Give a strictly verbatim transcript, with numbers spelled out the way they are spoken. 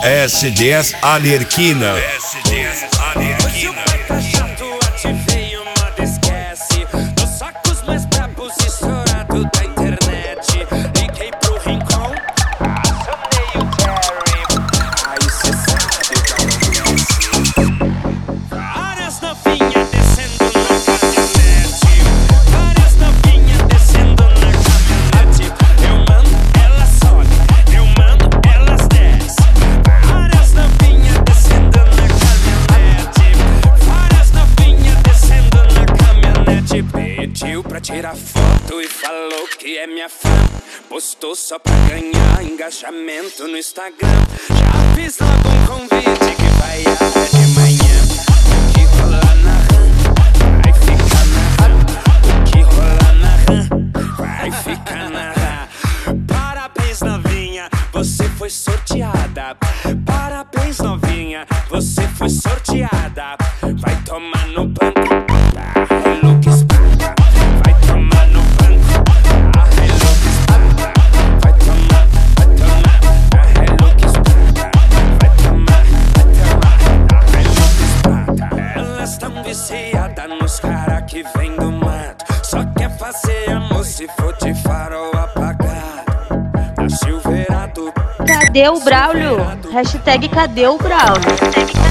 S D S Alerquina. S D S Alerquina. Ativei o modo esquece dos sacos mais brabos estourado da internet. Liguei pro Rincon, acionei o Terry. Aí cê sabe o que acontece. Várias novinhas descendo na caminhonete. Várias novinhas descendo na caminhonete. Eu mando, ela sobe. Eu mando, elas desce. Várias novinhas descendo na caminhonete. Várias novinhas descendo na caminhonete. Pediu pra tirar foto e falou que é minha fã. Postou só pra ganhar engajamento no Instagram. Já fiz logo um convite que vai até de manhã. O que rola na rã vai ficar na rã. O que rola na rã vai ficar na rã. Parabéns, novinha, você foi sorteada. Parabéns, novinha, você foi sorteada. Vai tomar no banco da Hilux Espada. Vai tomar no banco da Hilux Espada. Vai tomar, vai tomar da Hilux Espada. Vai tomar, vai tomar da Hilux Espada. Elas tão viciadas nos cara que vem do mato. Só quer fazer amor se for de farol apagado. Da Silveirado. Cadê o Braulio? Hashtag cadê o Braulio?